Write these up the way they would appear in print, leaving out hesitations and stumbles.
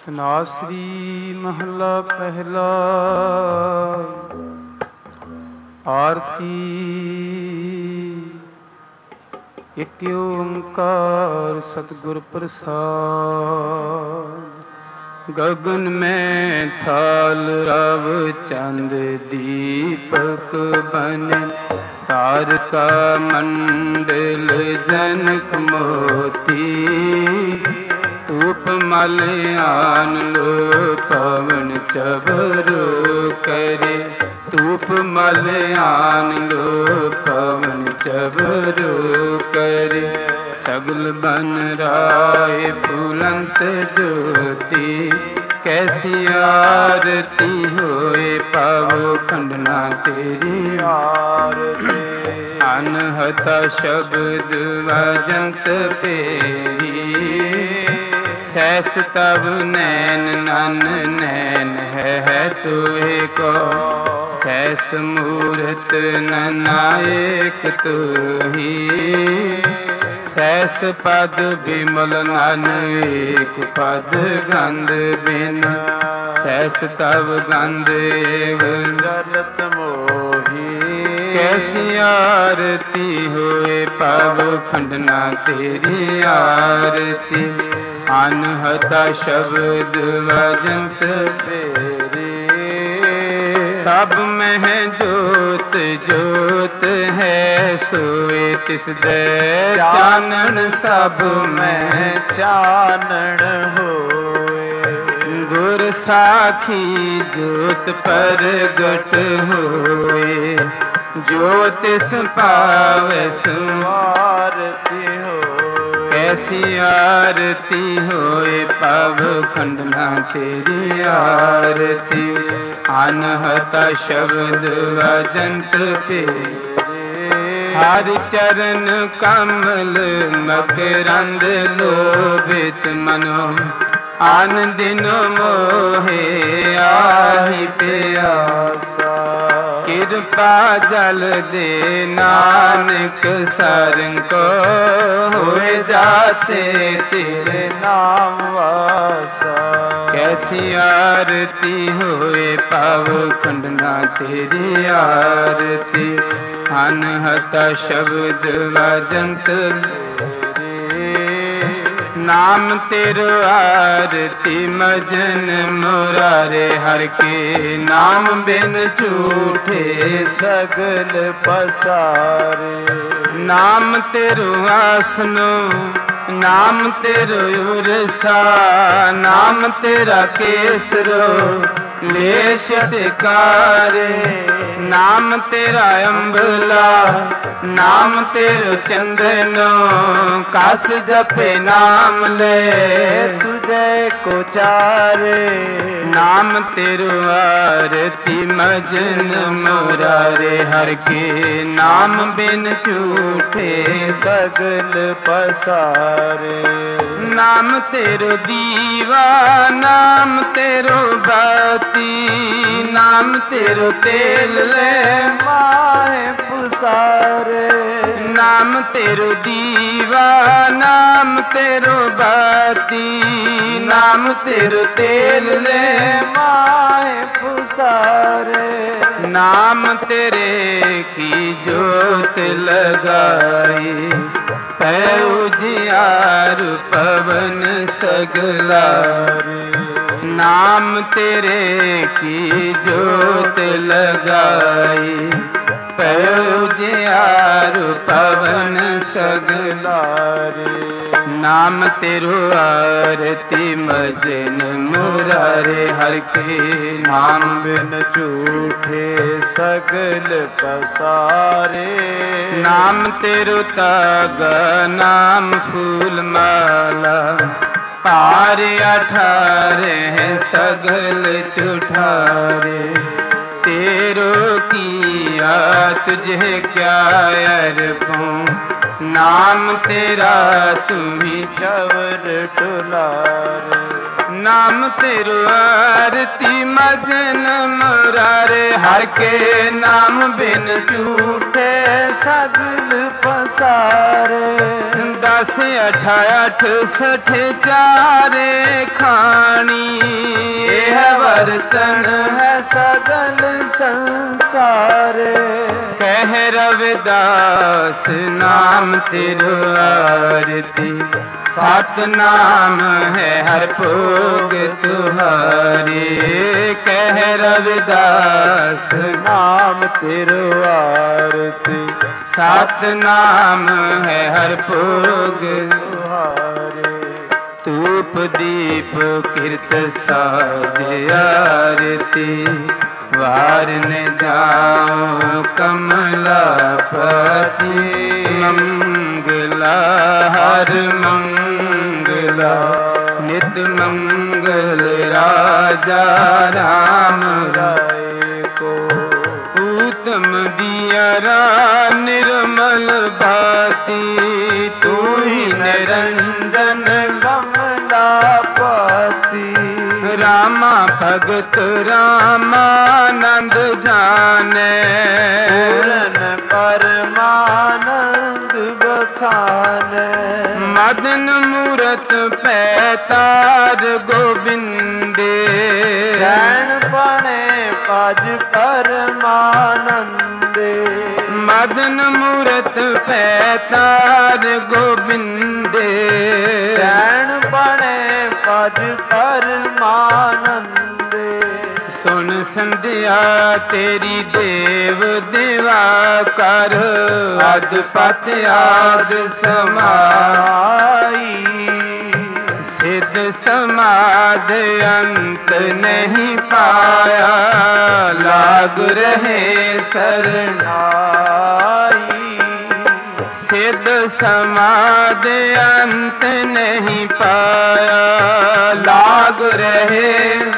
ਨਾਸਰੀ ਮਹਲਾ ਪਹਿਲਾ। ਆਰਤੀ ਇਕ ਓੰਕਾਰ ਸਤਿਗੁਰ ਪ੍ਰਸਾਦ। ਗਗਨ ਮੈਂ ਥਾਲ ਰਵ ਚੰਦ ਦੀਪਕ ਬਨ ਤਾਰਕਾ ਮੰਡਲ ਜਨਕ ਮੋਤੀ। ਧੂਪ ਮਲ ਆਨ ਲੋ ਪਵਨ ਚਬਰੂ ਕਰੇ। ਧੂਪ ਮਲ ਆਨ ਲੋ ਪਵਨ ਚਬਰੂ ਕਰੇ। ਸਗਲ ਬਨ ਰਾਏ ਫੁਲੰਤ ਜੋਤੀ। ਕੈਸੀ ਆਰਤੀ ਹੋਏ ਪਾਵੋ ਖੰਡਨਾ ਤੇਰੀ ਆਰਤੀ। ਅਨਹਤਾ ਸ਼ਬਦ ਵਜੰਤ ਪੇਰੀ। ਸੈਸ ਤਬ ਨੈਨ ਨਨ ਨੈਨ ਹੈ ਤੁਏ ਕੋ। ਸੈਸ ਮੂਰਤ ਨਨਾਇਕ ਤੁਹੀ। ਸੈਸ ਪਦ ਬਿਮਲ ਨਨ ਏਕ ਪਦ ਗੰਧ ਬਿਨ। ਸੈਸ ਤਬ ਗੰਧ ਏਵ ਚਲਤ ਮੋਹੀ। ਕੈਸੀ ਆਰਤੀ ਹੋਏ ਪਵ ਖੰਡਨਾ ਤੇਰੀ ਆਰਤੀ। ਅਨਹਤਾ ਸ਼ਬਦ ਵਜੰਤ ਪੇਰੀ। ਸਭ ਮਹਿ ਜੋਤ ਜੋਤ ਹੈ ਸੋਏ ਤਿਸ ਦੇ ਚਾਨਣ। ਸਭ ਮਹਿ ਚਾਨਣ ਹੋਏ। ਗੁਰ ਸਾਖੀ ਜੋਤ ਪ੍ਰਗਟ ਹੋਏ। ਜੋ ਤਿਸ ਪਾਵੈ ਸੋ ਆਰਤੀ ਹੋਏ। ਕੈਸੀ ਆਰਤੀ ਹੋਏ ਪਵ ਖੰਡਨਾ ਤੇਰੀ ਆਰਤੀ। ਅਨਹਤਾ ਸ਼ਬਦ ਵਜੰਤ ਪੇਰੀ। ਹਰਿ ਚਰਨ ਕਮਲ ਮਕਰੰਦ ਲੋਭਿਤ ਮਨੋ। ਆਨ ਦਿਨ ਮੋਹੇ ਆਹੀ ਪਿਆਸਾ। ਕਿਰਪਾ ਜਲ ਦੇ ਨਾਨਕ ਸਰੰ ਕੋ। ਹੋਏ ਜਾਤੇ ਤੇਰੇ ਨਾਮ ਵਾਸਾ। ਕੈਸੀ ਆਰਤੀ ਹੋਏ ਪਵ ਖੰਡਨਾ ਤੇਰੀ ਆਰਤੀ। ਅਨਹਤਾ ਸ਼ਬਦ ਵਜੰਤ ਨਾਮ ਤੇਰੋ ਆਰਤੀ। ਮਜਨ ਮੁਰਾਰੇ ਹਰਿ ਕੇ ਨਾਮ ਬਿਨ ਝੂਠੇ ਸਗਲ ਪਸਾਰੇ। ਨਾਮ ਤੇਰੋ ਆਸਨੋ ਨਾਮ ਤੇਰੋ ਉਰਸਾ। ਨਾਮ ਤੇਰਾ ਕੇਸਰੋ ਲੇਸ਼ ਟਿਕਾਰੇ। ਨਾਮ ਤੇਰਾ ਅੰਬਲਾ ਨਾਮ ਤੇਰੋ ਚੰਦਨੋ। ਕਸ ਜਪੇ ਨਾਮ ਲੈ ਤੁਝੇ ਕੋ ਚਾਰੇ। ਨਾਮ ਤੇਰੋ ਆਰਤੀ ਮਜਨ ਮੁਰਾਰੇ ਹਰਿ ਕੇ ਨਾਮ ਬਿਨ ਝੂਠੇ ਸਗਲ ਪਸਾਰੇ। ਨਾਮ ਤੇਰੋ ਦੀਵਾ ਨਾਮ ਤੇਰੋ ਬਾਤੀ। ਨਾਮ ਤੇਰੋ ਤੇਲ ਲੈ ਮਾਹੇ ਪੁਸਾਰੇ। ਨਾਮ ਤੇਰੋ ਦੀਵਾ ਨਾਮ ਤੇਰੋ ਬਾਤੀ। ਨਾਮ ਤੇਰੋ ਤੇਲ ਲੈ ਮਾਹੇ ਪੁਸਾਰੇ। ਨਾਮ ਤੇਰੇ ਕੀ ਜੋਤ ਲਗਾਈ। ਪੈ ਉਜਿਆਰ ਪਵਨ ਸਗਲਾਰੇ। ਨਾਮ ਤੇਰੇ ਕੀ ਜੋਤ ਲਗਾਈ। ਪੈ ਉਜਿਆਰ ਪਵਨ ਸਗਲਾਰੇ। ਨਾਮ ਤੇਰੋ ਆਰਤੀ ਮਜਨ ਮੁਰਾਰੇ ਹਰਿ ਕੇ ਨਾਮ ਬਿਨ ਝੂਠੇ ਸਗਲ ਪਸਾਰੇ। ਨਾਮ ਤੇਰੋ ਤਗ ਨਾਮ ਫੂਲ ਮਾਲਾ। ਪਾਰ 18 ਸਗਲ ਚੁਠਾਰੇ। ਤੇਰੋ ਕੀਆ ਤੁਝੇ ਕਿਆ ਅਰਪੂੰ। ਨਾਮ ਤੇਰਾ ਤੁਮੀ ਚਵਰ ਟੁਲਾਰੇ। नाम तेरो आरती मजन मुरारे हर के नाम बिन झूठे सगल पसारे 10 8 68 चारे खानी यह वर्तन है सगल संसार कह रविदास नाम तेरो आरती सात नाम है हर भोग तुहारे कह रविदास नाम तेरो आरती सात नाम है हर भोग तुहारे धूप दीप कीर्त साज आरती वारन जाओ कमलापति मंगला हर मंगला नित मंगल राजा राम राय को उत्तम दियरा निर्मल भाति तू ही निरंजन कमलापति रामा भगत रामानंद जाने पूरन परमानंद बखाने मदन मूरत पैतार गोविंदे शरण बने पज परमानंदे मदन मूरत पैतार गोविंदे शरण बने पज परमानंदे सुन संध्या तेरी देव देवा कर अद पत आद समाई सिद्ध समाध अंत नहीं पाया लाग रहे शरणाई सिद्ध समाध अंत नहीं पाया लाग रहे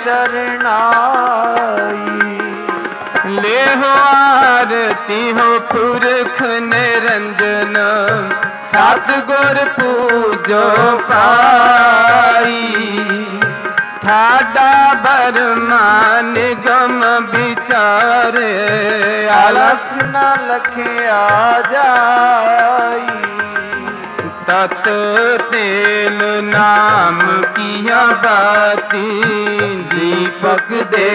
शरणाई ले हो आरती हो पुरख निरंजन सतगुर पूजो पाई ठाडा बरमा निगम विचारे अलख न लखिया जाई तत तेल नाम किया बाती दीपक दे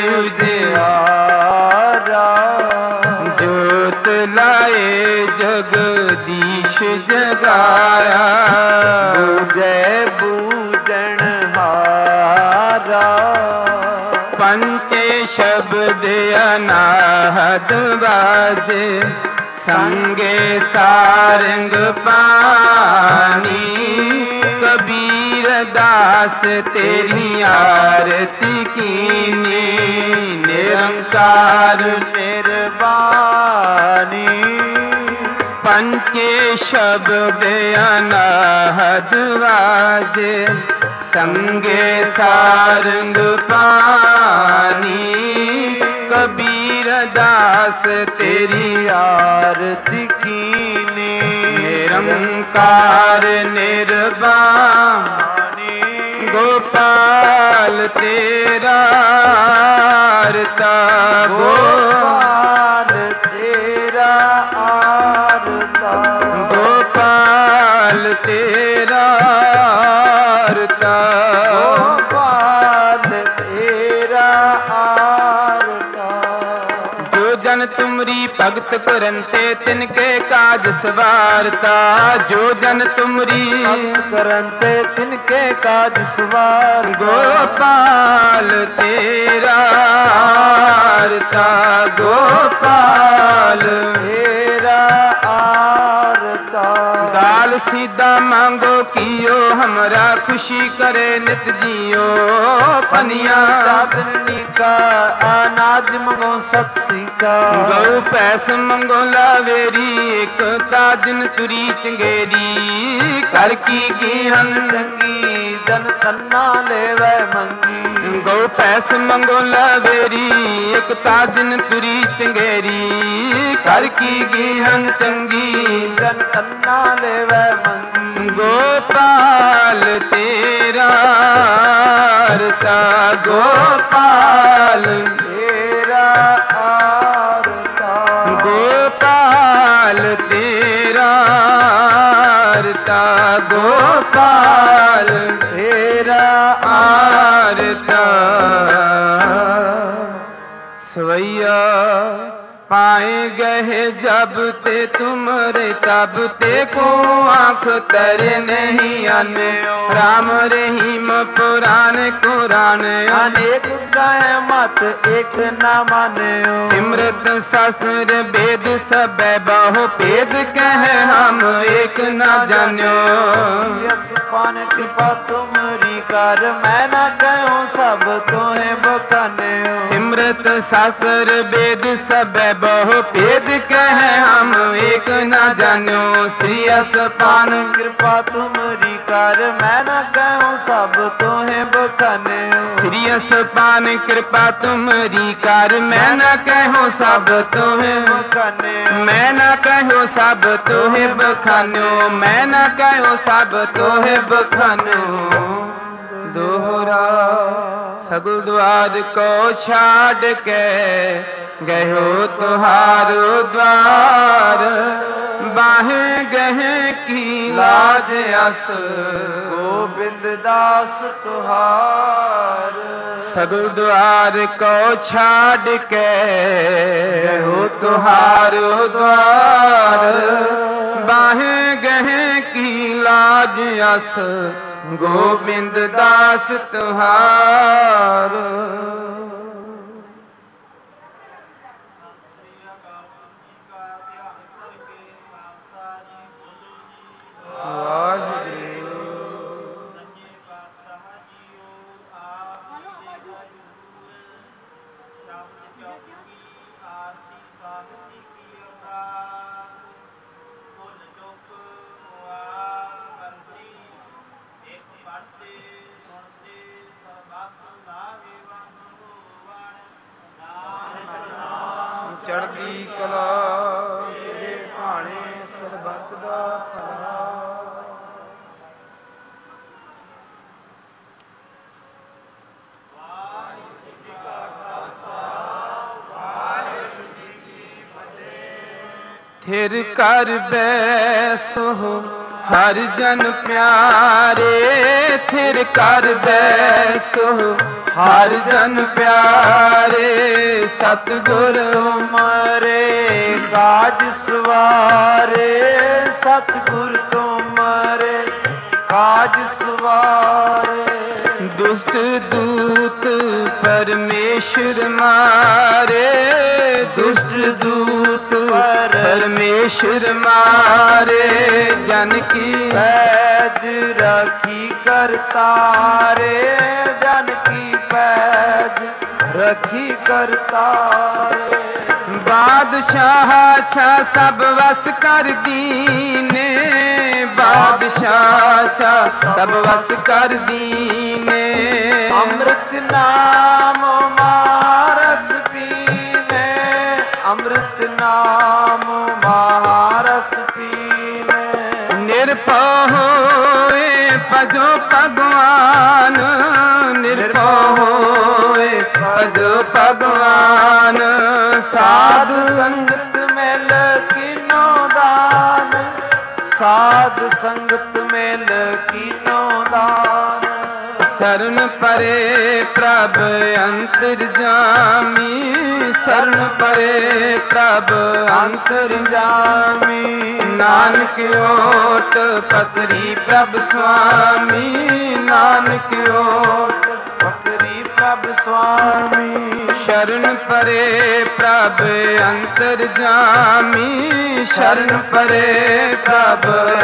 उजियारा जोत लाए जगदीश जगाया बूझे बूझन हारा पंचे शब्द अनाहत बाजे संगे सारंग पानी कबीर दास तेरी आरती कीनी निरंकार निर्वाणी पंचे शब्द अनाहत बाजे संगे सारंग पानी कबीर दास तेरी आरती कीने निरंकार निर्वाणी गोपाल तेरा आरता गोपाल तेरा आरता गोपाल तेरा आरता गोपाल तेरा जन तुमरी भगत करनते तिनके काज सवारता जो जन तुमरी करनते तिनके काज सवार गोपाल तेरा आरता गोपाल तेरा आरता दाल सीधा मांगो कियो हमरा खुशी करे नित जियो पनिया साधनी का अनाज मंगो सबसी का गौ पैस मंगो लावेरी एक ता दिन तुरी चंगेरी कर की हन चंगी जन तन्ना लेवे मंगी गौ पैस मंगो लावेरी एक ता दिन तुरी चंगेरी कर की हन चंगी जन तन्ना लेवे मंगी गोपाल तेरा आरता गोपाल तेरा आरता गोपाल तेरा आरता गोपाल तेरा आरता सवैया पाए गए जब ते तुमरे तब ते को आँख तरे नहीं आने राम रहीम पुराण कुरान अनेक गाय मत एक न माने सिमरत शास्त्र वेद सब बहु भेद कहे हम एक न जान्यो यशपान कृपा तुमरी कर मैं न कहूँ सब तोहे बखाने सिमरत शास्त्र वेद सब बहु भेद कहे हम एक न जान्यो श्री यशपान कृपा तुमरी कर मैं न कहूँ सब तोहे बखाने श्री यशपान कृपा तुमरी कर मैं न कहूँ सब तोहे बखाने मैं न कहूँ सब तोहे बखान्यो मैं न कहूँ सब तोहे बखान्यो दोहरा सगल द्वार को छाड़ के गयो तुहारो द्वार बाहे गहे की लाज अस गोविंद दास तुहार सगल द्वार को छाड़ के गयो तुहारो द्वार बाहे गहे की लाज अस गोविंद दास तुहार चढ़ती कला तेरे भाणे सरबत दा भला थिर कर बैसो हर जन प्यारे थिर कर बैसो हर जन प्यारे सतगुर मारे काज सवारे सतगुर तुम्हारे काज सवारे दुष्ट दूत परमेश्वर मारे दुष्ट दूत परमेश्वर मारे जन की पैज रखी करतारे जन की पैज रखी करतारे बादशाह छा सब वस कर दीने बादशाह छा सब वस कर दीने अमृत नाम मारस पीने अमृत नाम महारस पीने निर्भय होए भजो भगवान निर्भय होए भजो भगवान साधु संगत में लकीनो दान साध संगत में लकीनो दान शरण परे प्रभ अंतर्जामी शरण परे प्रभ अंतर्जामी नानक ओट पतरी प्रभ स्वामी नानक ओट पतरी प्रभ स्वामी शरण परे प्रभ अंतर्जामी शरण परे प्रभ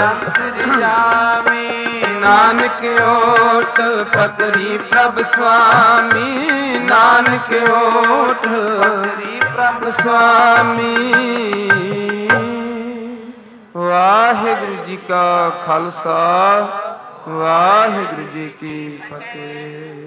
अंतर्जामी नानक ओट पतरी प्रभ स्वामी नानक ओट पतरी प्रभ स्वामी वाहिगुरु जी का खालसा वाहिगुरु जी की फतेह।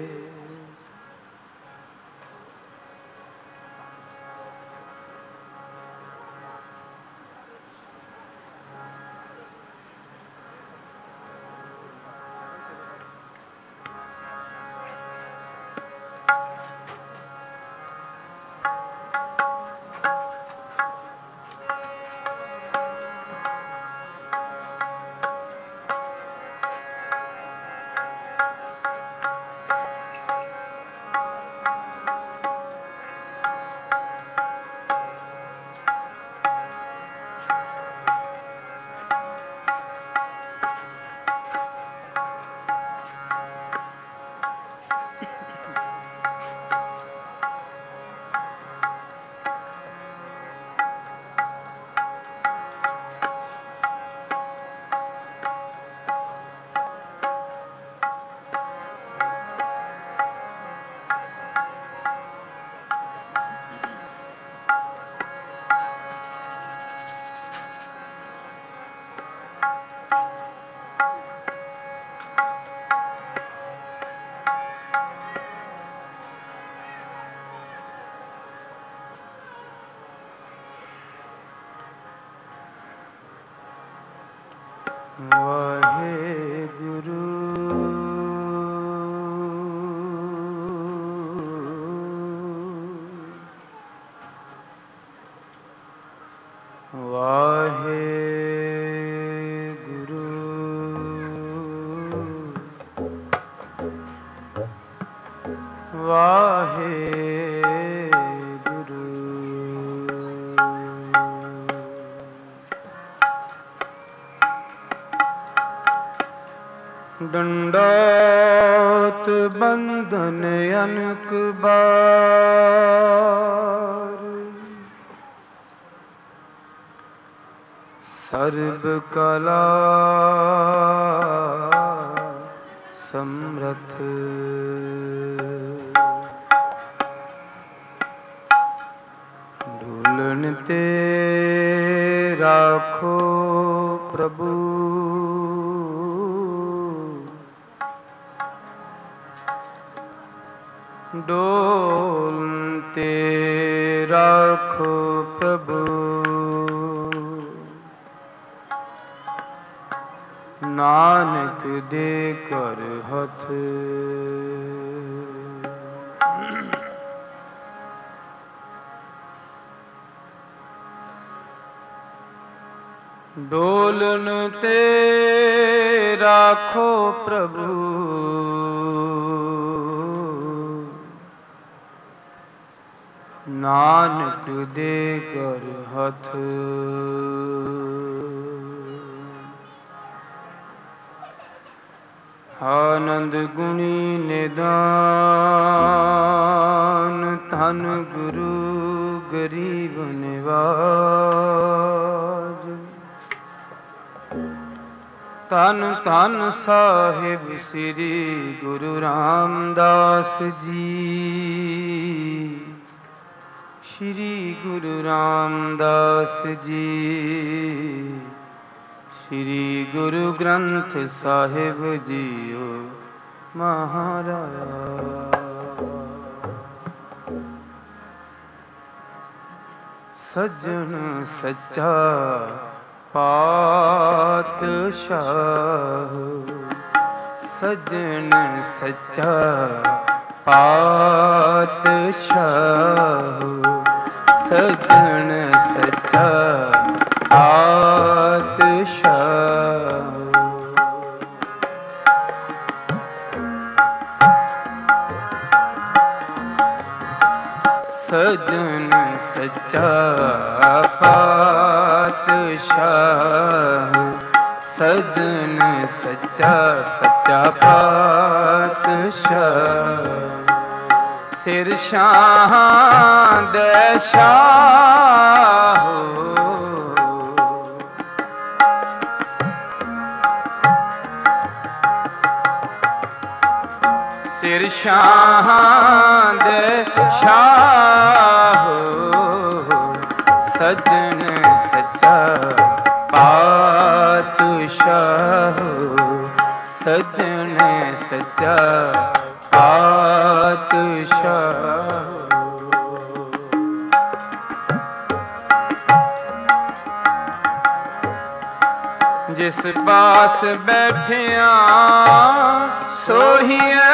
ਵਾਹਿਗੁਰੂ ਵਾਹਿਗੁਰੂ ਵਾਹਿਗੁਰੂ ਡੰਡੋਤ ਬੰਧਨ ਅਨਕ ਬਾਰ ਸਰਬ ਕਲਾ ਸਮਰਥ ਢੂਲਣ ਤੇ ਰਾਖੋ ਪ੍ਰਭੂ ਡੋਲਣ ਤੇ ਰਾਖੋ ਪ੍ਰਭੂ ਨਾਨਕ ਦੇ ਕਰ ਹੱਥ ਡੋਲਣ ਤੇ ਰਾਖੋ ਪ੍ਰਭੂ ਨਾਨਕ ਦੇ ਕਰ ਹੱਥ ਆਨੰਦ ਗੁਣੀ ਨਿਦਾਨ ਧਨ ਗੁਰੂ ਗਰੀਬ ਨਿਵਾਜ ਧੰਨ ਧੰਨ ਸਾਹਿਬ ਸ੍ਰੀ ਗੁਰੂ ਰਾਮਦਾਸ ਜੀ ਸ੍ਰੀ ਗੁਰੂ ਰਾਮਦਾਸ ਜੀ ਸ੍ਰੀ ਗੁਰੂ ਗ੍ਰੰਥ ਸਾਹਿਬ ਜੀਓ ਮਹਾਰਾਜ ਸੱਜਣ ਸੱਚਾ ਪਾਤਸ਼ਾਹ ਸੱਜਣ ਸੱਚਾ ਪਾਤਸ਼ਾਹ ਸੱਜਣ ਸੱਚਾ ਪਾਤਸ਼ਾਹ ਸੱਜਣ ਸੱਚਾ ਪਾਤਸ਼ਾਹ ਸੱਜਣ ਸੱਚਾ ਸੱਚਾ ਪਾਤਸ਼ਾਹ ਸਿਰ ਸ਼ਾਹ ਦੇ ਸ਼ਾਹ ਸਿਰ ਸ਼ਾਹ ਦੇ ਸ਼ਾਹ ਸੱਜਣ ਸੱਚਾ ਪਾਤਸ਼ਾਹ ਸੱਜਣ ਸੱਚਾ ਪਾਤਸ਼ਾਹ ਜਿਸ ਪਾਸ ਬੈਠਿਆ ਸੋਹੀਐ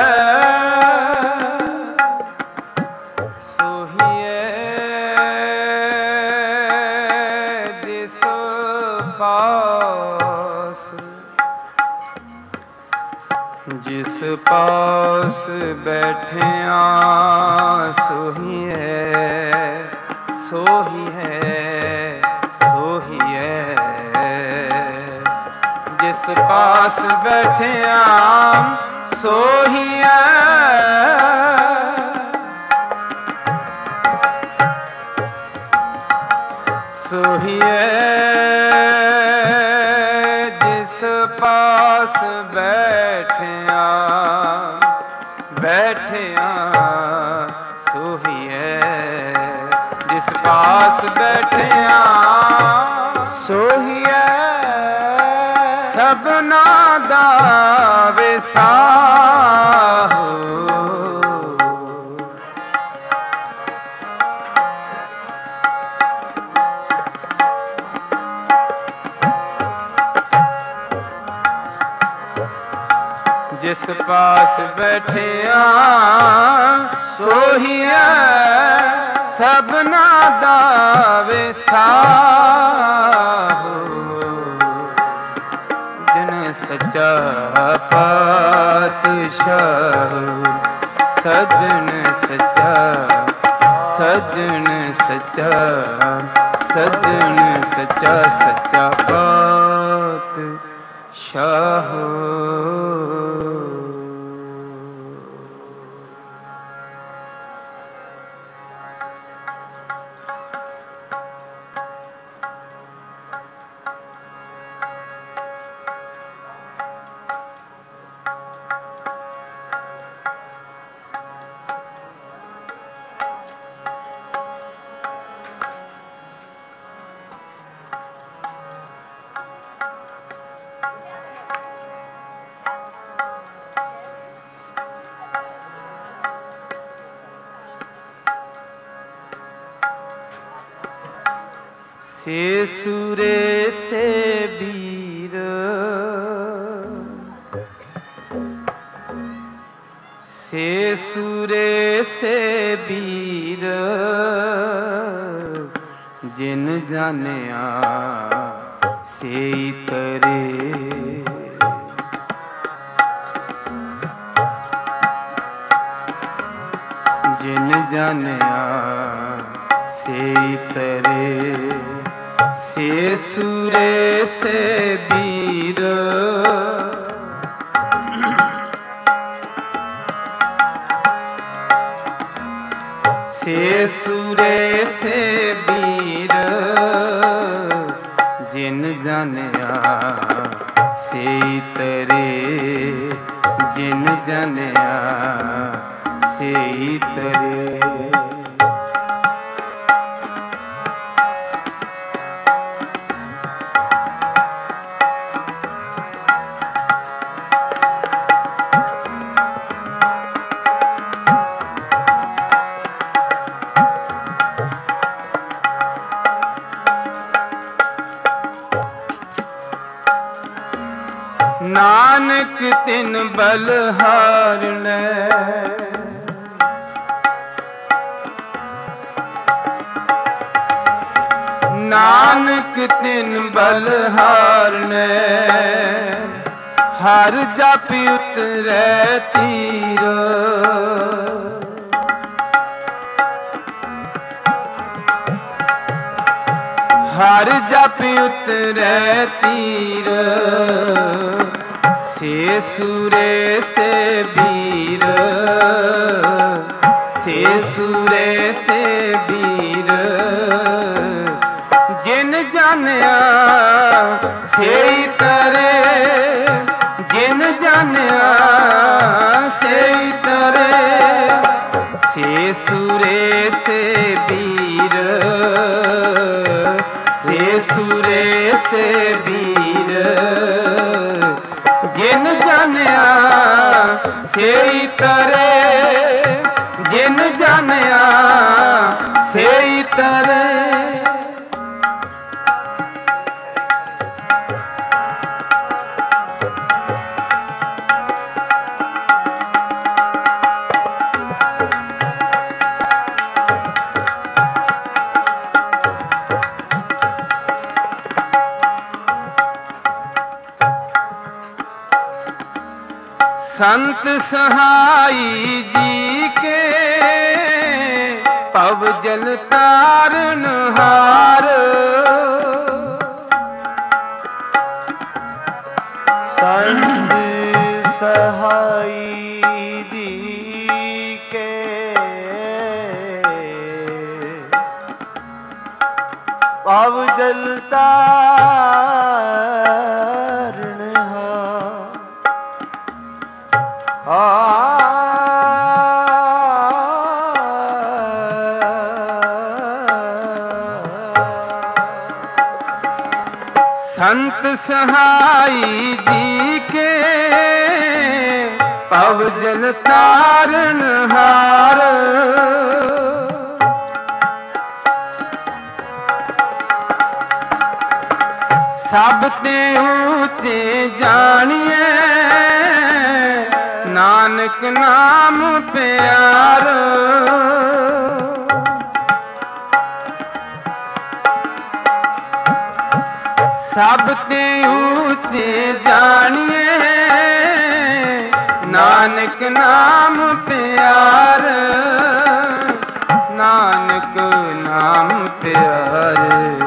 ਜਿਸ ਪਾਸ ਜਿਸ ਪਾਸ ਬੈਠਿਆ ਸੋਹੀਐ ਸੋਹੀਐ ਸੋਹੀਐ ਜਿਸ ਪਾਸ ਬੈਠਿਆ ਸੋਹੀਐ ਸੋਹੀਐ ਜਿਸ ਪਾਸ ਬੈਠਿਆ ਬੈਠਿਆ ਸੋਹੀਐ ਜਿਸ ਪਾਸ ਬੈਠਿਆ ਸੋਹੀਐ ਸਭਨਾ ਦਾ ਵਿਸਾਹੋ ਜਿਸ ਪਾਸ ਬੈਠਿਆ ਸੋਹੀਐ ਸਭਨਾ ਦਾ ਵਿਸਾਹੋ। ਜਿਨ ਸੱਚਾ ਪਾਤਸ਼ਾਹ ਸਜਣ ਸੱਚਾ ਸਜਣ ਸੱਚਾ ਸਜਣ ਸੱਚਾ ਸੱਚਾ ਪਾਤਸ਼ਾਹ। से सुरे से वीर से सुरे से वीर जिन जानिया से तरे। जिन जानिया से तरे से सुरे से वीर से सुरे से वीर जिन जानिया से तरे। जिन जानिया से तरे। नानक तिन बलहारनै नानक तिन बलहारनै हर जापि उतरै तीर। हर जापि उतरै तीर से सुरे से वीर से सुरे से वीर जिन जानिया से तरे। जिन जानिया से तरे से सुरे से वीर से सुरे से वीर जिन जानिया से तरे। जिन जानिया से तरे। संत सहाई जी के पव जल तारन हार। संत सहाई जी के पव जल तारन संत सहाई जी के पव जल तारन हार। सब ते ऊंचे जानिए ਨਾਨਕ ਨਾਮ ਪਿਆਰੋ ਸਭ ਤੇ ਉੱਚੇ ਜਾਣੀਏ ਨਾਨਕ ਨਾਮ ਪਿਆਰ ਨਾਨਕ ਨਾਮ ਪਿਆਰ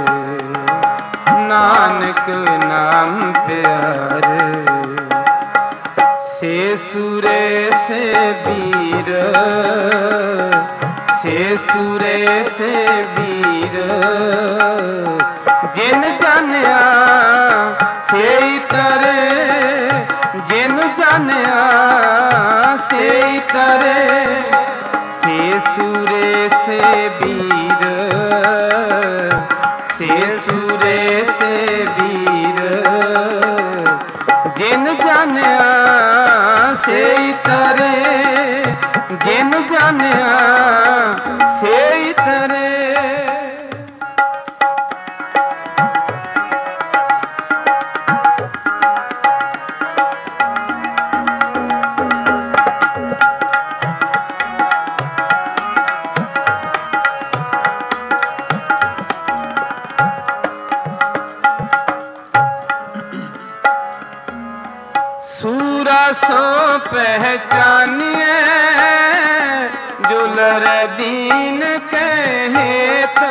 ਨਾਨਕ ਨਾਮ ਪਿਆਰ ਸੇ ਸੂਰੇ ਸੇ ਵੀਰ ਸੇ ਸੂਰੇ ਸੇ ਵੀਰ ਜਿਨ ਜਾਣਿਆ ਸੇਈ ਤਰੇ ਜਿਨ ਜਾਣਿਆ ਸੇਈ ਤਰੇ ਸੇ ਸੂਰੇ ਸੇ ਵੀਰ ਸੇ ਸੂਰੇ ਸੇ ਵੀਰ ਜਿਨ ਜਾਣਿਆ ਸੇਈ ਤਰੇ ਜਿਨ ਜਾਣਿਆ ਸੇਈ ਤਰੇ ਸੋ ਪਹਿਚਾਨੀਏ ਜੁਲਰ ਦੀਨ ਕਹਿਤ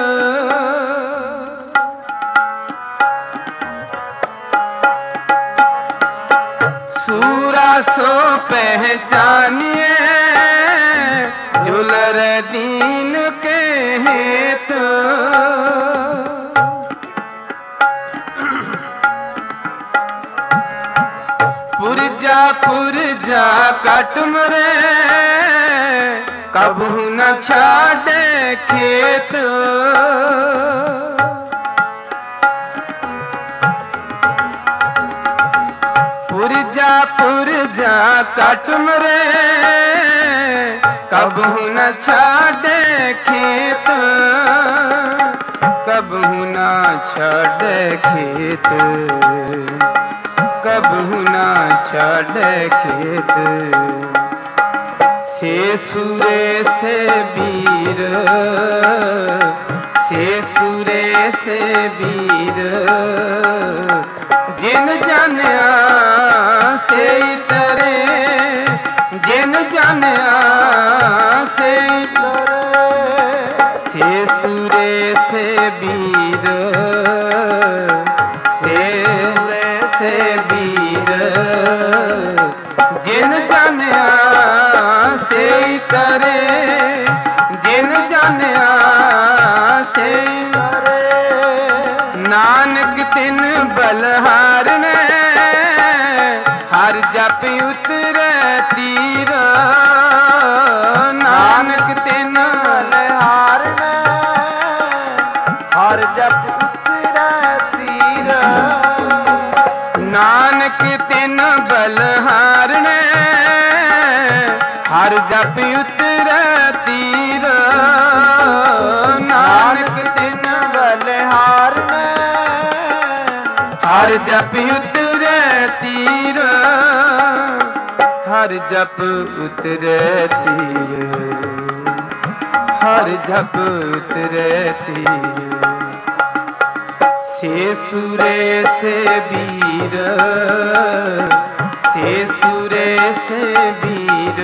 ਸੂਰਾ ਸੋ ਪਹਿਚਾਨੀਏ ਜੁਲਰ ਦੀਨ ਕਹਿਤ पुरजा कट मरे कबहू न छाड़े खेत पुरजा कट मरे कबहू न छाड़े खेत कबहू न छाड़े खेत कबहू ना छाड़े खेत से सूरे से वीर से सूरे से वीर जिन जानिया से तरे जिन जानिया से तरे से सूरे से वीर से ਵੀਰ ਜਿਨ ਜਾਣਿਆ ਸੇਈ ਤਰੇ ਜਿਨ ਜਾਣਿਆ ਸੇਈ ਤਰੇ ਨਾਨਕ ਤਿਨ ਬਲਹਾਰ ਨੇ ਹਰ ਜਪ ਉਤਰੈ ਤੀਰ ਨਾਨਕ ਤਿਨ ਬਲਹਾਰ ਨੇ ਹਰ ਜਪ ਉਤਰੈ ਤੀਰ ਨਾਨਕ ਤਿਨ ਬਲਹਾਰ ਨੇ ਹਰ ਜਪ ਉਤਰੈ ਤੀਰ ਨਾਨਕ ਤਿਨ ਬਲਹਾਰ ਨੇ ਹਰ ਜਪ ਉਤਰੈ ਤੀਰ ਹਰ ਜਪ ਉਤਰੈ ਤੀਰ ਹਰ ਜਪ ਉਤਰੈ ਤੀਰ से सूरे से वीर से सूरे से वीर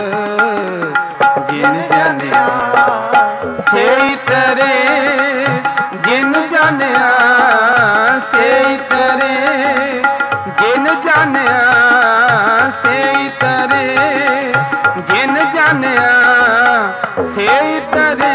जिन जानिया सेई तरे जिन जानिया सेई तरे जिन जानिया सेई तरे जिन जानिया सेई तरे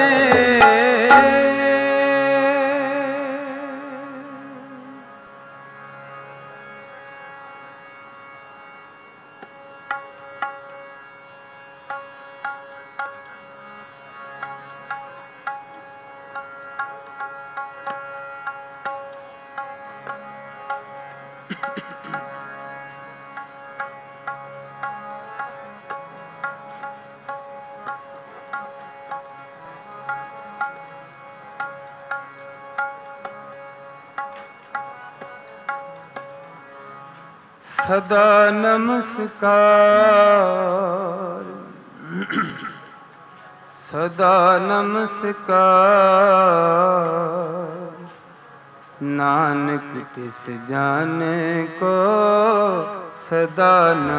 ਸਦਾ ਨਮਸਕਾਰ, ਸਦਾ ਨਮਸਕਾਰ। ਨਾਨਕ ਤਿਸ ਜਾਣੇ ਕੋ ਸਦਾ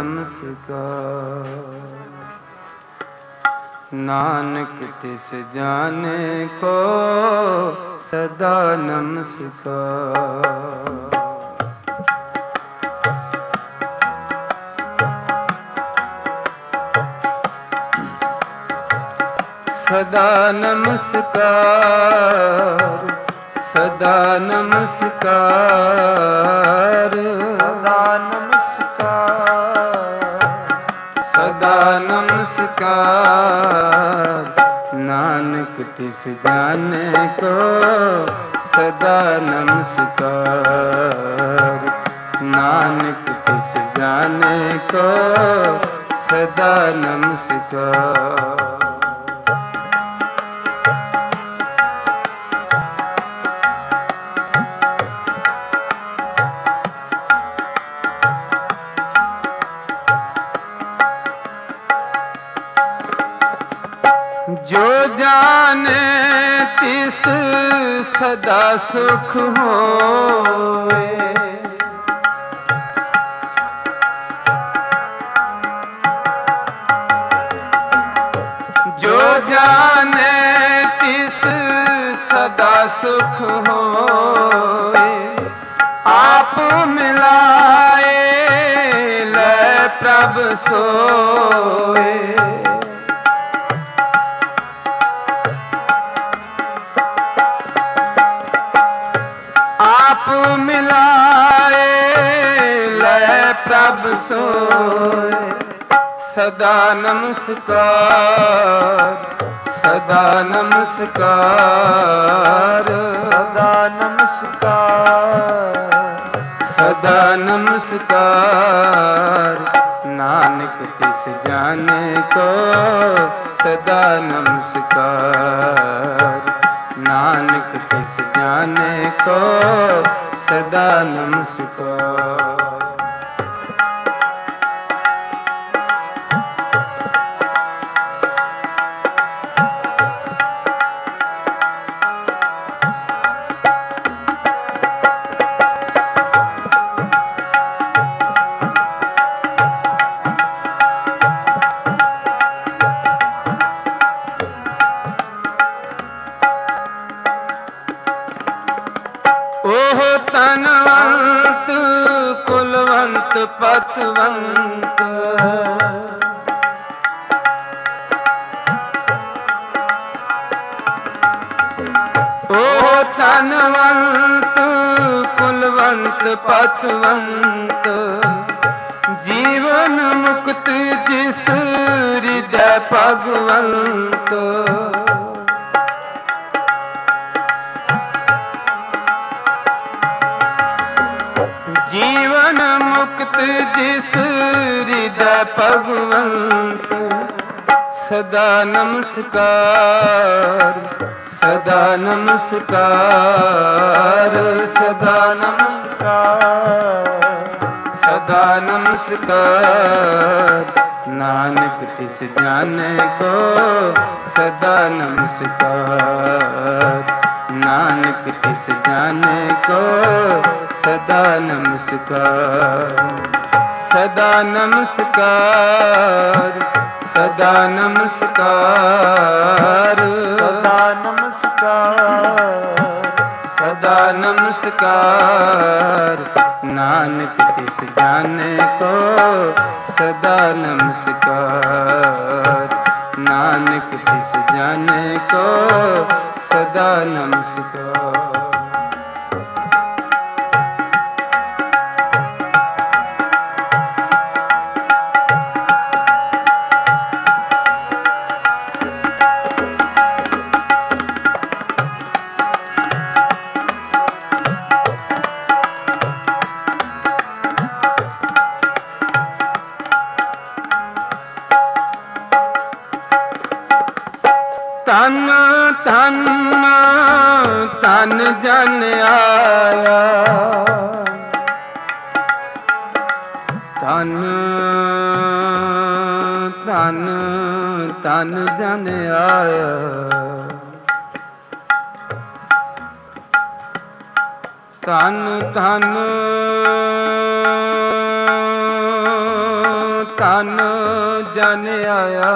ਨਮਸਕਾਰ। ਨਾਨਕ ਤਿਸ ਜਾਣੇ ਕੋ ਸਦਾ ਨਮਸਕਾਰ। ਸਦਾ ਨਮਸਕਾਰ, ਸਦਾ ਨਮਸਕਾਰ, ਸਦਾ ਨਮਸਕਾਰ, ਸਦਾ ਨਮਸਕਾਰ। ਨਾਨਕ ਤਿਸ ਜਾਣੇ ਕੋ ਸਦਾ ਨਮਸਕਾਰ। ਨਾਨਕ ਤਿਸ ਜਾਣੇ ਕੋ ਸਦਾ ਨਮਸਕਾਰ। ਜੋ ਜਾਣੇ ਤਿਸ ਸਦਾ ਸੁਖ ਹੋਵੇ। ਜੋ ਜਾਣੇ ਤਿਸ ਸਦਾ ਸੁਖ ਹੋਵੇ। ਆਪ ਮਿਲਾਏ ਲੈ ਪ੍ਰਭ ਸੋਏ। ਆਪ ਮਿਲਾਏ ਲੈ ਪ੍ਰਭ ਸੋਏ। ਸਦਾ ਨਮਸਕਾਰ, ਸਦਾ ਨਮਸਕਾਰ, ਸਦਾ ਨਮਸਕਾਰ, ਸਦਾ ਨਮਸਕਾਰ। ਨਾਨਕ ਤਿਸ ਜਾਣੇ ਕੋ ਸਦਾ ਨਮਸਕਾਰ। ਨਾਨਕ ਤਿਸ ਜਾਣੇ ਕੋ ਸਦਾ ਨਮਸਕਾਰ। ਉਹ ਧਨਵੰਤ ਕੁਲਵੰਤ ਪਤਵੰਤ। ਉਹ ਧਨਵੰਤ ਕੁਲਵੰਤ ਪਤਵੰਤ। ਜੀਵਨ ਮੁਕਤ ਜਿਸ ਹਿਰਦੈ ਭਗਵੰਤ। ਜੀਵਨ ਮੁਕਤ ਜਿਸ ਹਿਰਦੈ ਭਗਵੰਤ। ਸਦਾ ਨਮਸਕਾਰ, ਸਦਾ ਨਮਸਕਾਰ, ਸਦਾ ਨਮਸਕਾਰ, ਸਦਾ ਨਮਸਕਾਰ। ਨਾਨਕ ਤਿਸ ਜਾਣੇ ਕੋ ਸਦਾ ਨਮਸਕਾਰ। ਨਾਨਕ ਤਿਸ ਜਾਣੇ ਕੋ ਸਦਾ ਨਮਸਕਾਰ। ਸਦਾ ਨਮਸਕਾਰ, ਸਦਾ ਨਮਸਕਾਰ, ਸਦਾ ਨਮਸਕਾਰ, ਸਦਾ ਨਮਸਕਾਰ। ਨਾਨਕ ਤਿਸ ਜਾਣੇ ਕੋ ਸਦਾ ਨਮਸਕਾਰ। ਨਾਨਕ ਤਿਸ ਜਾਣੇ ਕੋ ਸਦਾ ਨਮਸਕਾਰ। ਤਨ ਤਨ ਤਨ ਜਨ ਆਇਆ। ਧਨ ਧਨ ਧਨ ਜਨ ਆਇਆ, ਧਨ ਧਨ ਧਨ ਜਨ ਆਇਆ,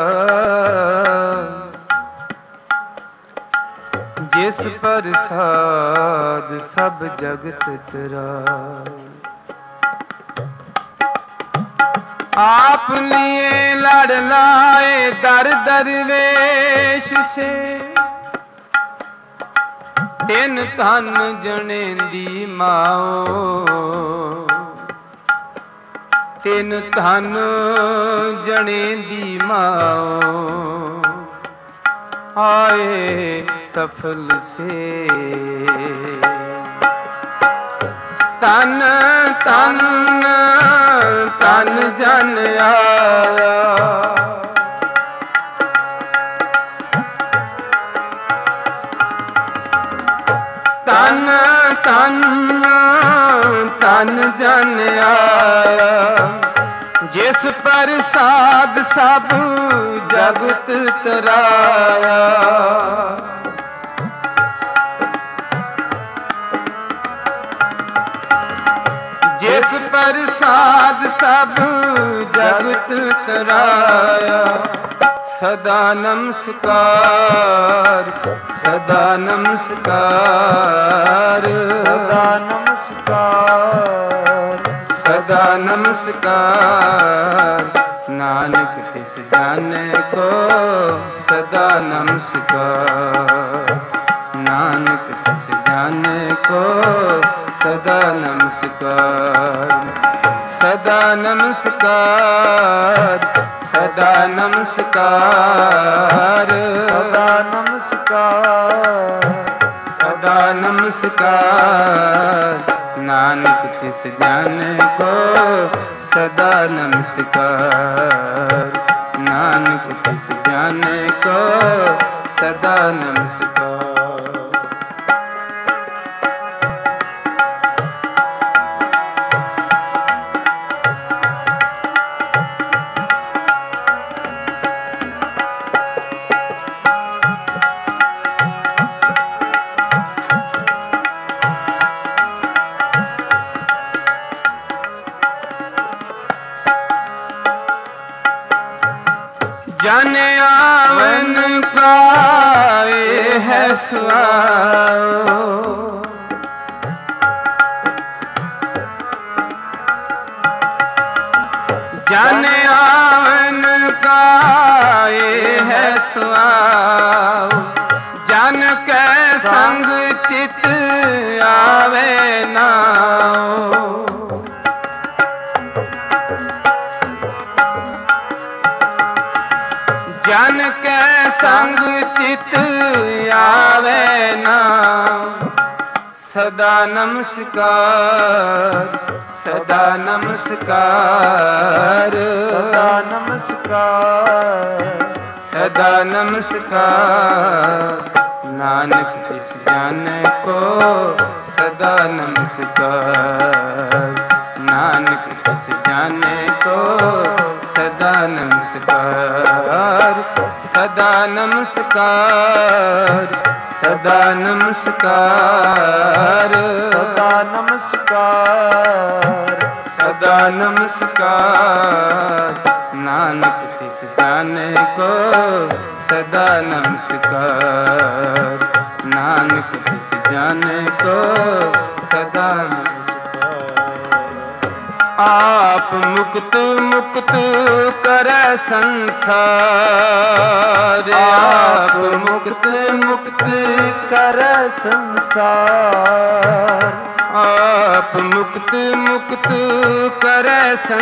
ਜਿਸ ਪ੍ਰਸਾਦ ਸਭ ਜਗਤ ਤਰਾਏ। आप लिए लड़ लाए दर दरवेश से, तिन धन जनेंदी माओ, तिन धन जनेंदी माओ, आए सफल से। तन तन तन जन आया, तन तन तन जन आया, जिस प्रसाद सब जगत तराया। जिस प्रसाद सब जगत तराया, सदा नमस्कार सदा नमस्कार सदा नमस्कार सदा नमस्कार, नानक तिस जाने को सदा नमस्कार, नानक तिस जाने को सदा नमस्कार, सदा नमस्कार सदा नमस्कार सदा नमस्कार सदा नमस्कार, नानक तिस जाने को सदा नमस्कार, नानक तिस जाने को सदा नमस्कार। जन आवन पाए है स्वाओ, जन आवन पाए है स्वाओ, जन के संग चित आवे नाओ, जन के संग चित आवे ना, सदा नमस्कार सदा नमस्कार सदा नमस्कार सदा नमस्कार, नानक तिस जाने को सदा नमस्कार, नानक तिस जाने को सदा नमस्कार, सदा नमस्कार सदा नमस्कार सदा नमस्कार सदा नमस्कार, नानक तिस जाने को सदा नमस्कार, नानक तिस जाने को सदा नमस्कार। आप मुक्त मुक्त करे संसार, आप मुक्त मुक्त करे संसार, आप मुक्त मुक्त करे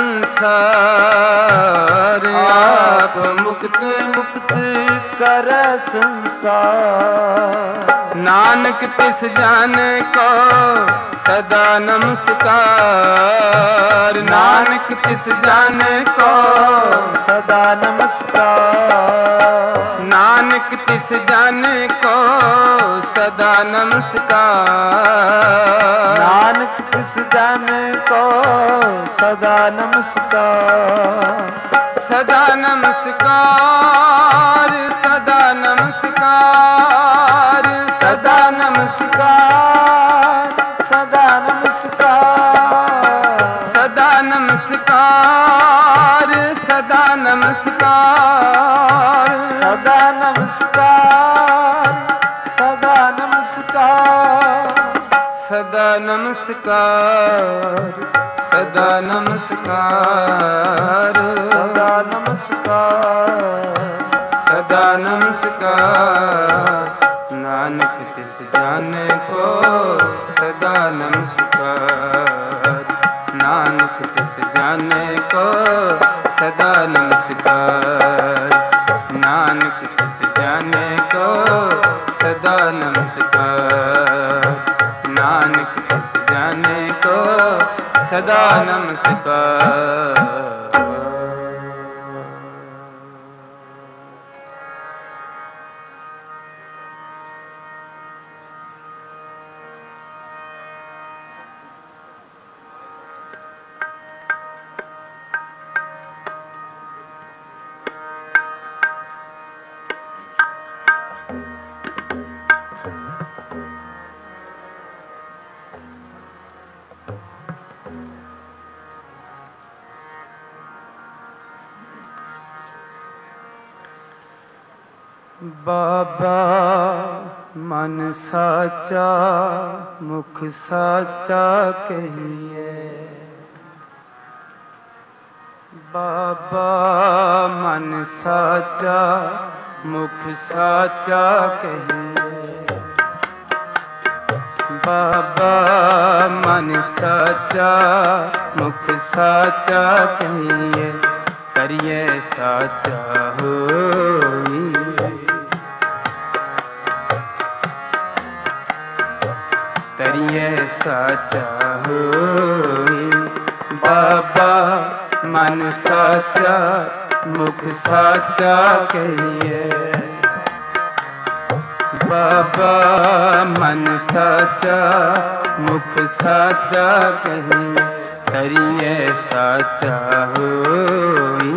संसार, आप मुक्त मुक्त करे संसार, नानक तिस जाने को सदा नमस्कार, नानक तिस जाने को सदा नमस्कार, नानक तिस जाने को सदा नमस्कार। नानक तिस जन को सदा नमस्कार। सदा नमस्कार, सदा नमस्कार, सदा नमस्कार, सदा नमस्कार, सदा नमस्कार, सदा नमस्कार, सदा नमस्कार, सदा नमस्कार, सदा नमस्कार, सदा नमस्कार, सदा नमस्कार, सदा नमस्कार। नानक तिस जाने को सदा नमस्कार। नानक तिस जाने को सदा नमस्कार। नानक तिस जाने को सदा नमस्कार। नानक तिस जाने को सदा नमस्कार। बाबा मन साचा मुख साचा कहिए। बाबा मन साचा मुख साचा कहिए। बाबा मन साचा मुख साचा कहिए। करिए साचा होई। करिए साचा होई। बाबा मन साचा मुख साचा कहिए। बाबा मन साचा मुख साचा कहिए। करिए साचा होई।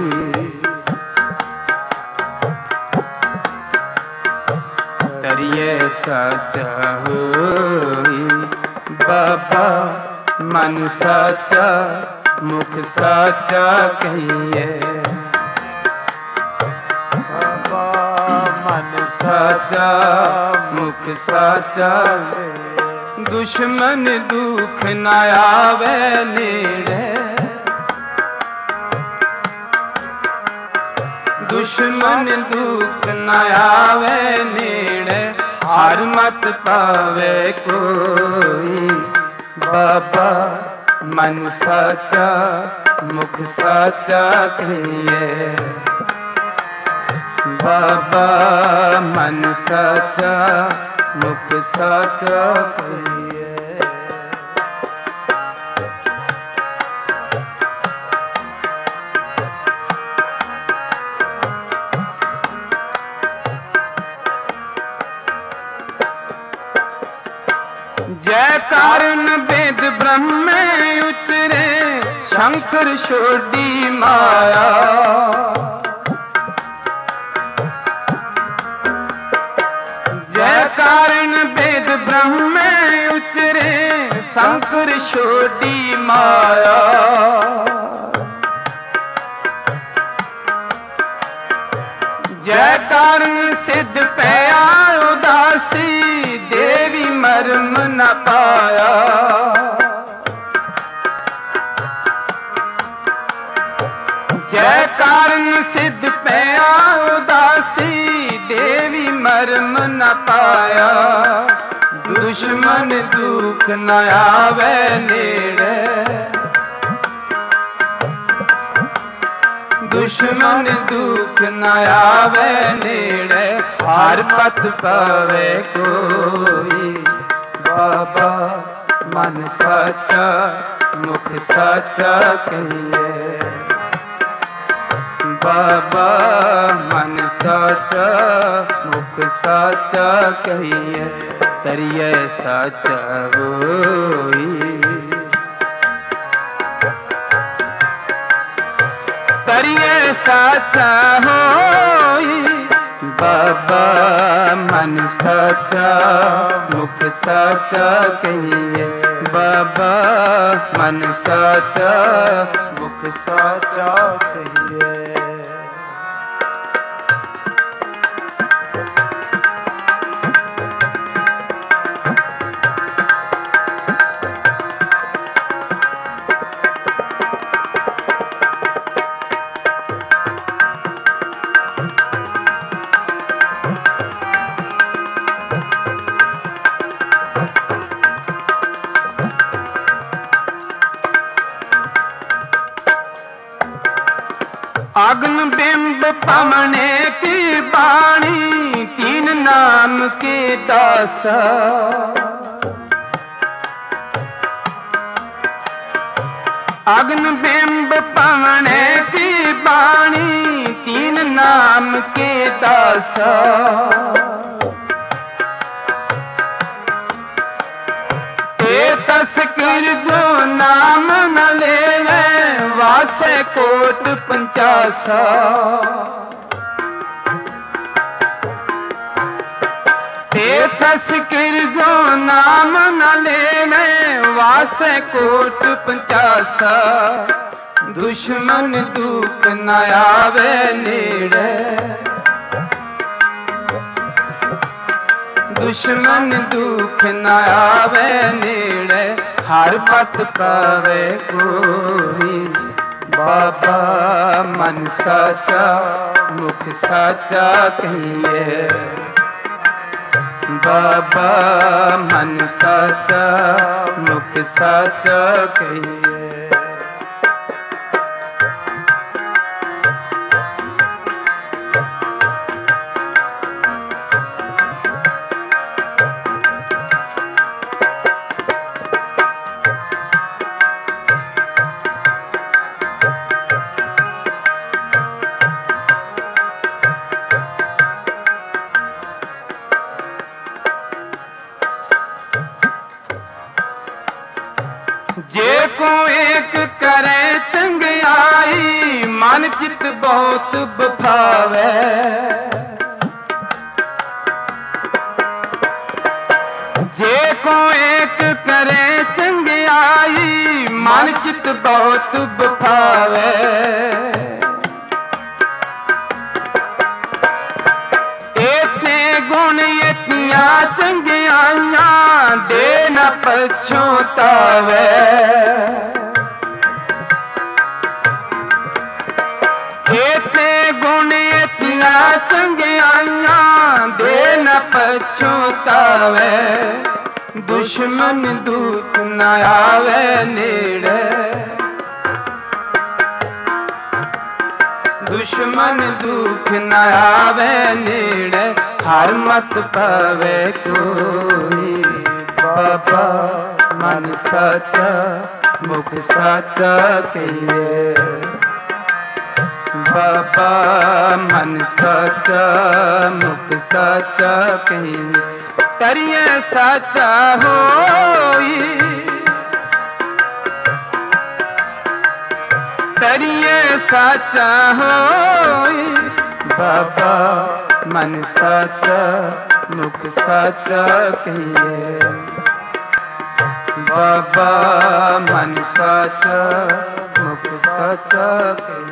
करिए साचा होई। बाबा मन साचा मुख साचा कहिए। बाबा मन साचा मुख साचा। दुश्मन दुख न आवे नेड़े। दुश्मन दुख न आवे नेड़े। हार मत पावे कोई। बाबा मन साचा मुख साचा कहिए। बाबा मन साचा मुख साचा कहिए। जय कारण वेद ब्रह्म उचरे। शंकर छोड़ी माया। जय कारण वेद ब्रह्म उचरे। शंकर छोड़ी माया। जय कारण सिद्ध पया उदासी। देवी मर्म न पाया। जय कारण सिद्ध पया उदासी। देवी मर्म न पाया। दुश्मन दुख न आवे नेड़े। दुश्मन दुख न आवे नेड़े। हार पत पावे कोई। बाबा मन साचा मुख साचा कहिए। बाबा मन साचा मुख साचा कहिए तरिए साचा होई तरिए साचा होई बाबा मन साचा मुख साचा कहिए बाबा मन साचा मुख साचा कहिए अग्न बिंब पवने की बाणी तीन नाम के दासा अग्न बिंब पवने की बाणी तीन नाम के दासा तस्कर जो नाम न लेवे वासे कोट पंचासा तस्कर जो नाम न लेवे वासे कोट पंचासा दुश्मन दुख न आवे नेड़े दुश्मन दुख न आवे नेड़े हर पत पावे कोई बाबा मन साचा मुख साचा कहिए बाबा मन साचा मुख साचा कहिए जे को एक करे चंगियाई मन चित बहुत बफावे जे को एक करे चंगियाई मन चित बहुत बफावे इतने गुण इतनिया चंगियाइया दे न पछोतावे इतने गुण इतना चंगियाइया दे न पछोतावे दुश्मन दूत न आवे नेड़े दुश्मन दुख न आवे नेड़े हर मत पावे कोई बाबा मन साचा मुख साचा कहिए बाबा मन साचा मुख साचा कहिए तरिए साचा होई तरिए साचा होई बाबा मन साचा मुख साचा कहिए बाबा मन साचा मुख साचा कहिए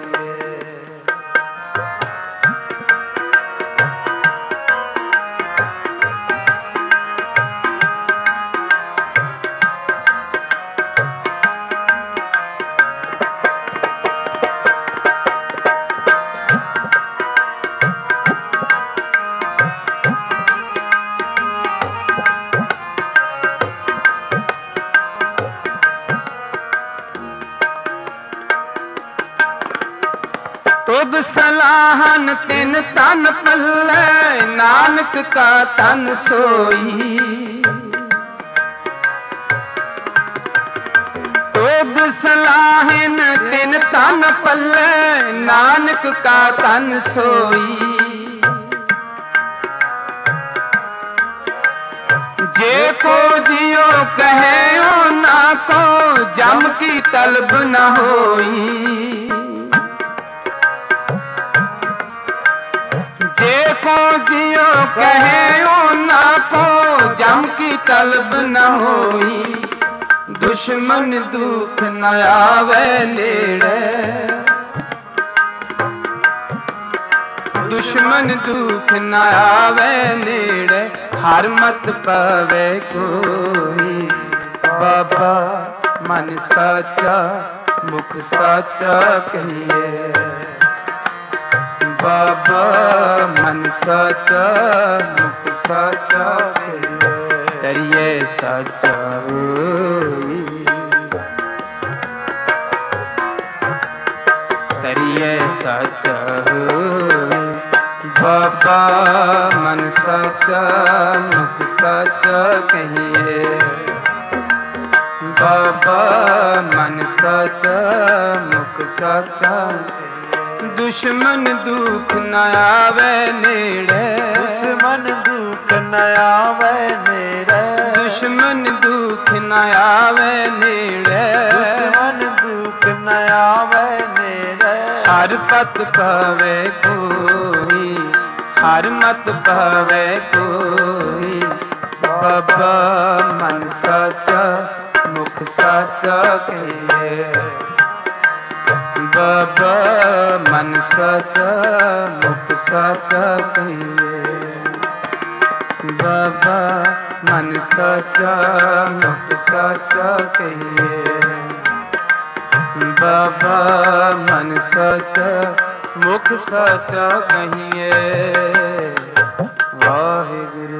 तुद सलाहन तिन तन पल्ले नानक का तन सोई तुद जुद सलाहिन तिन तन पल्ले नानक का तन सोई। जे को जियो कहे ओ ना को जम की तलब न होई। जे को जियो कहे ओ ना को जम की तलब न होई। दुश्मन दुख न आवे नेड़े, दुश्मन दुख न आवे नेड़े, हर मत पावे कोई। बाबा मन साचा मुख साचा कहिए, बाबा मन साचा मुख साचा कहिए। करिए साचा होई, करिए साचा होई। बाबा मन साचा मुख साचा कहिए, बाबा मन साचा मुख साचा। दुश्मन दुख न आवे नेड़े, दुश्मन दुख न आवे नेड़े, दुश्मन दुख न आवे नेड़े, दुश्मन दुख न आवे नेड़े। हर पत पावे कोई, हर मत पावे कोई। बाबा मन साचा मुख साचा कहिए, बाबा मन साचा मुख साचा कहिए। बाबा मन साचा मुख साचा कहिए, बाबा मन साचा मुख साचा कहिए। वाहिगुरु।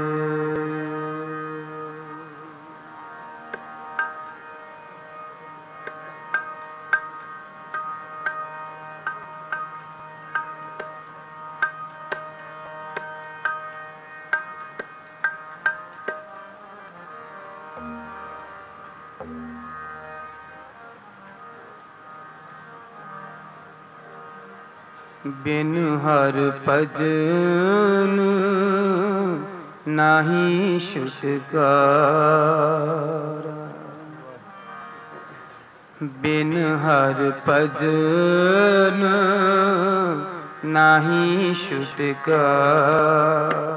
बिन हर भजन नाही छुटकारा, बिन हर भजन नाही छुटकारा।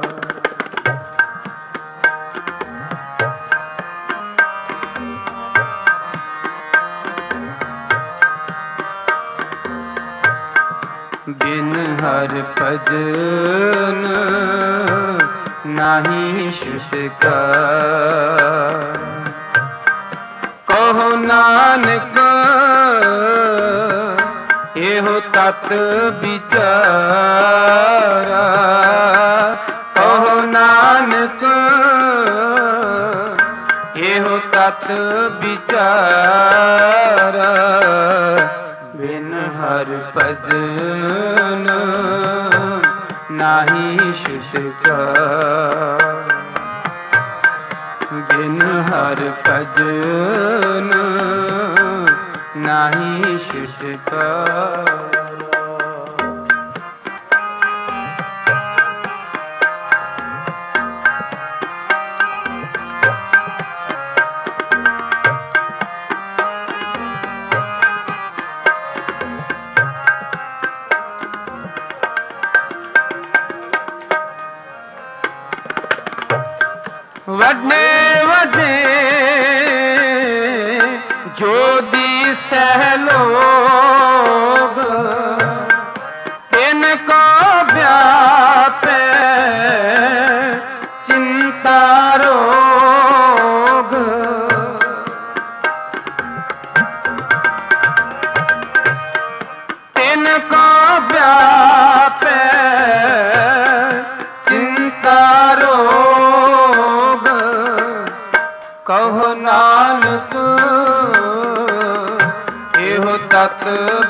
बिन हर भजन नाही छुटकारा। कहो नानक एहो तत विचारा, कहो नानक एहो तत विचारा। बिन हर भजन नाही छुटकारा, बिन हर भजन नाही छुटकारा। वड्डे वड्डे जोदी सहलोग, इनको व्यापे चिंता रोग। इनको व्यापे चिंता रोग। कहो नानक एहो तत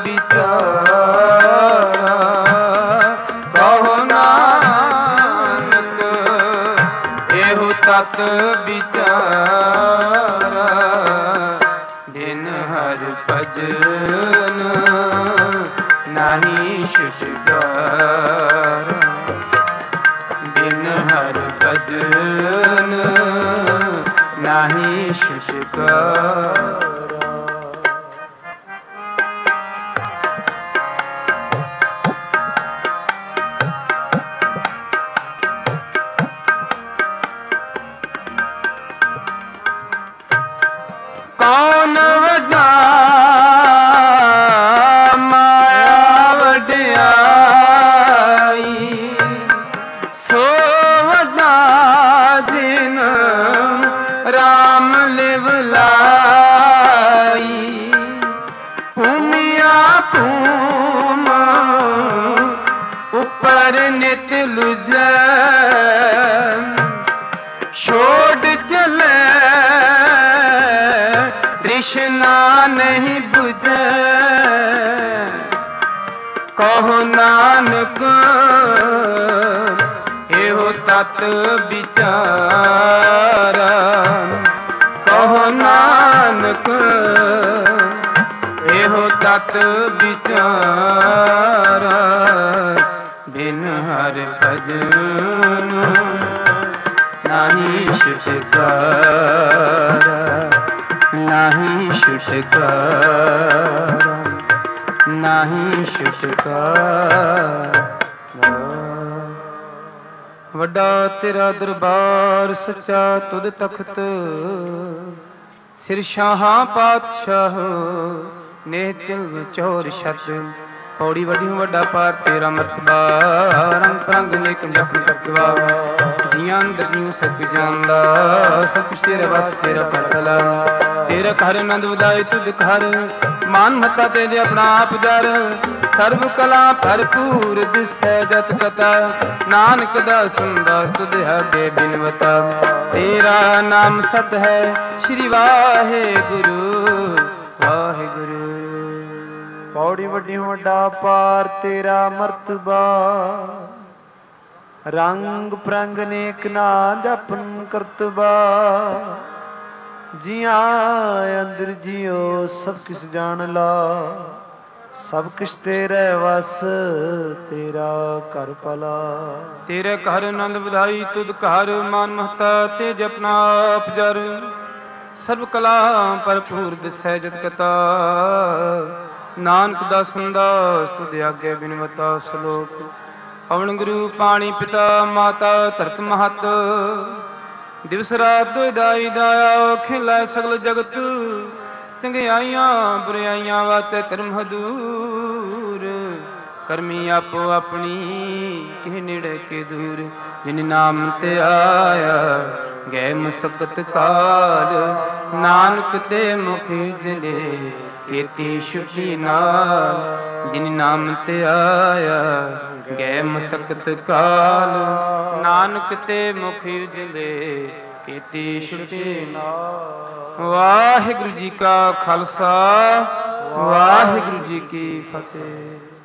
विचारा, कहो नानक एहो तत विचारा। बिन हर ਹਰ ਭਜਨ ਨਾਹੀ ਛੁਟਕਾਰਾ, ਬਿਨ ਹਰ ਭਜਨ ਨਾਹੀ ਛੁਟਕਾਰਾ। ਕੌਣ ਵੱਡਾ ਮਾਇਆ ਵਡਿਆਈ, ਸੋ ਵੱਡਾ ਜਿਨ ਰਾਮ ਲਿਵ ਲਾਈ। ਭੂਮੀਆ ਭੂਮ ਉੱਪਰ ਨਿਤ ਲੁਜੈ, ਛੋੜ ਚਲੇ ਤ੍ਰਿਸ਼ਨਾ ਨਹੀਂ ਬੁਝੈ। ਕਹੋ ਨਾਨਕ ਇਹੋ ਤਤ ਵਿਚਾਰਾ, ਕਹੋ ਨਾਨਕ ਇਹੋ ਤਤ ਵਿਚਾਰਾ। ਬਿਨ ਹਰ ਭਜਨ ਨਾਹੀ ਛੁਟਕਾਰਾ, ਨਾਹੀ ਛੁਟਕਾਰਾ, ਨਾਹੀ ਛੁਟਕਾਰਾ। ਵੱਡਾ ਤੇਰਾ ਦਰਬਾਰ ਸੱਚਾ ਤੁਧ ਤਖਤ, ਸਿਰ ਸ਼ਾਹਾਂ ਪਾਤਸ਼ਾਹ ਨੇਹ ਤਿਲ ਚੋਰ ਛਤ। ਪੌੜੀ ਵੱਡੀ ਵੱਡਾ ਪਾਰ ਤੇਰਾ ਮਰਤਬਾ, ਰੰਗ ਪ੍ਰੰਗ ਨੇਕ ਜਪਨ ਕਰਤਵਾ। ਜੀਆਂ ਅੰਦਰ ਜੀਉ ਸਭ ਜਾਣਦਾ, ਸਭ ਕੁਛ ਤੇਰੇ ਵਸ ਤੇਰਾ ਕਰਤਲਾ। ਤੇਰਾ ਘਰ ਆਨੰਦ ਵਧਾਏ ਤੁਧ ਘਰ, ਮਾਨ ਮਤਾ ਤੇਰੇ ਆਪਣਾ ਆਪ ਜਰ। ਸਰਬ ਕਲਾ ਭਰਪੂਰ ਦਿਸੈ ਜਤ ਕਤਾ, ਨਾਨਕ ਦਾ ਸੁੰਦਾਸ ਤੁਧ ਆਗੇ ਬਿਨਵਤਾ। ਤੇਰਾ ਨਾਮ ਸਤ ਹੈ ਸ਼੍ਰੀ ਵਾਹਿਗੁਰੂ ਵਾਹਿਗੁਰੂ। ਪੌੜੀ ਵੱਡੀ ਵੱਡਾ ਪਾਰ ਤੇਰਾ ਮਰਤਬਾ, ਰੰਗ ਪ੍ਰੰਗ ਨੇਕ ਨਾ ਜਪਨ ਕਰਤਬਾ। ਜੀਆਂ ਅੰਦਰ ਜਿਉ ਸਭ ਕਿਸ ਜਾਣ ਲਾ, ਸਭ ਕਿਛ ਤੇਰੇ ਵਸ ਤੇਰਾ ਘਰ ਭਲਾ। ਤੇਰੇ ਘਰ ਆਨੰਦ ਵਧਾਈ ਤੁਧ ਘਰ, ਮਾਨ ਮਹਤਾ ਤੇ ਜਪਨਾ ਆਪ ਜਰ। ਸਰਬ ਕਲਾ ਭਰਪੂਰ ਦਿਸੈ ਜਤ ਕਤਾ, ਨਾਨਕ ਦਾ ਸੰਦਾਸ ਤੁਧ ਆਗੇ ਬਿਨਵਤਾ। ਸ਼ਲੋਕ। ਪਵਨ ਗੁਰੂ ਪਾਣੀ ਪਿਤਾ ਮਾਤਾ ਧਰਤ ਮਹਤ, ਦਿਵਸ ਰਾਤ ਦੋਇਦਾਈ ਦਾਇਆ। ਖਿਲਾਇ ਸਗਲ ਜਗਤ ਚੰਗਿਆਈਆਂ ਬੁਰਿਆਈਆਂ ਵਾਤੇ ਧਰਮ ਹਦੂਰ। ਕਰਮੀ ਆਪੋ ਆਪਣੀ ਕਿਹ ਨੇੜੇ ਕੇ ਦੂਰ। ਜਿਨ ਨਾਮ ਤੇ ਆਇਆ ਗਏ ਮਸਕਤ ਕਾਲ, ਨਾਨਕ ਤੇ ਮੁਖ ਜਲੇ ਕੀਤੀ ਛੁਟੀ ਨਾਲ। ਜਿਨ ਨਾਮ ਤੇ ਆਇਆ ਗਏ ਮਸਕਤ ਕਾਲ, ਨਾਨਕ ਤੇ ਮੁਖ ਜਲੇ ਕੀਤੀ ਛੁਟੀ ਨਾਲ। ਵਾਹਿਗੁਰੂ ਜੀ ਕਾ ਖਾਲਸਾ, ਵਾਹਿਗੁਰੂ ਜੀ ਕੀ ਫਤਿਹ।